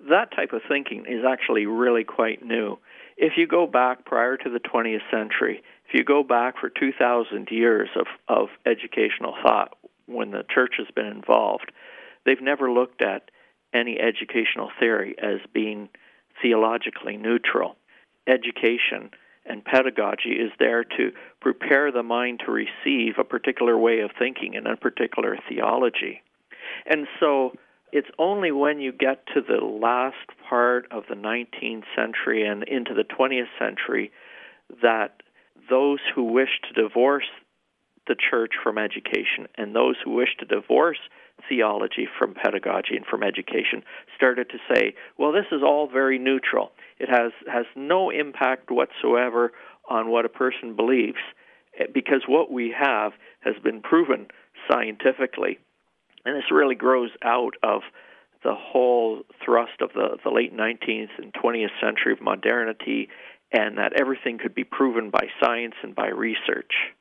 that type of thinking is actually really quite new. If you go back prior to the 20th century, if you go back for 2,000 years of educational thought when the church has been involved, they've never looked at any educational theory as being theologically neutral. Education and pedagogy is there to prepare the mind to receive a particular way of thinking and a particular theology. And so it's only when you get to the last part of the 19th century and into the 20th century that those who wish to divorce the church from education and those who wish to divorce theology from pedagogy and from education started to say, well, this is all very neutral. It has no impact whatsoever on what a person believes, because what we have has been proven scientifically. And this really grows out of the whole thrust of the late 19th and 20th century of modernity, and that everything could be proven by science and by research.